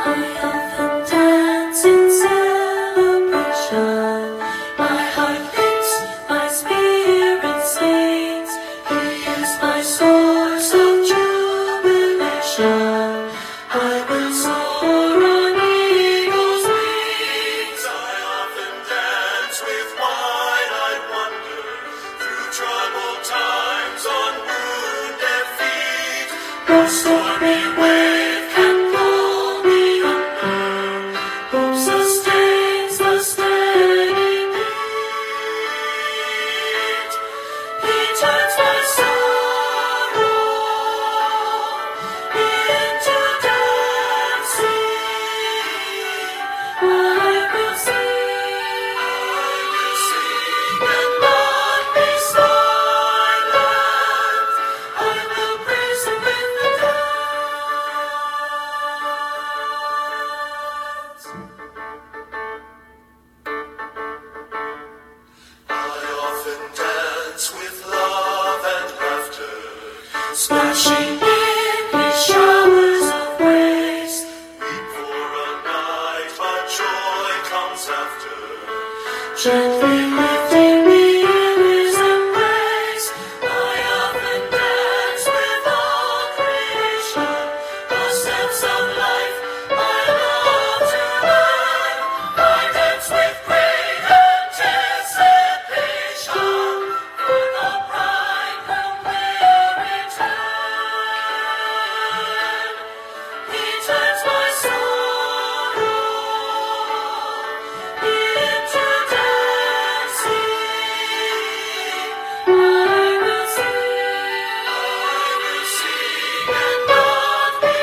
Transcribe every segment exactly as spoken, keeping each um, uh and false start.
I often dance in celebration. My heart leaps, my spirit sings. He is my source of jubilation. I will soar on eagle's wings. I often dance with wide-eyed wonder through troubled times on wounded feet. No stormy wave can pull me under. Hope sustains the steady beat. He turns my sorrow into dancing. I will sing, I will sing and not be silent. I will praise Him with the dance. I often dance with love and laughter, Splashing in His showers of grace. weep for a night, but joy comes after. Gently lifting me in His embrace. I often dance with all creation. The steps of life I love to learn. I dance with great anticipation for the bridegroom will return. He turns my sorrow into dancing. I will sing, I will sing and not be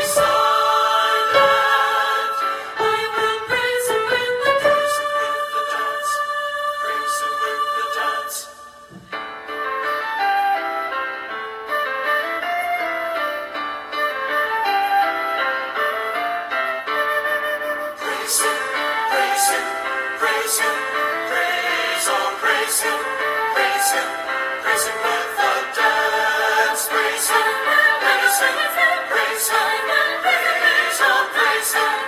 silent. I will praise Him with the dance. with the dance, praise Him with the dance. Praise Him, praise Him, praise Him, praise, oh praise Him, praise Him, praise Him with the dance. Praise Him, praise Him, praise Him, praise, oh praise Him.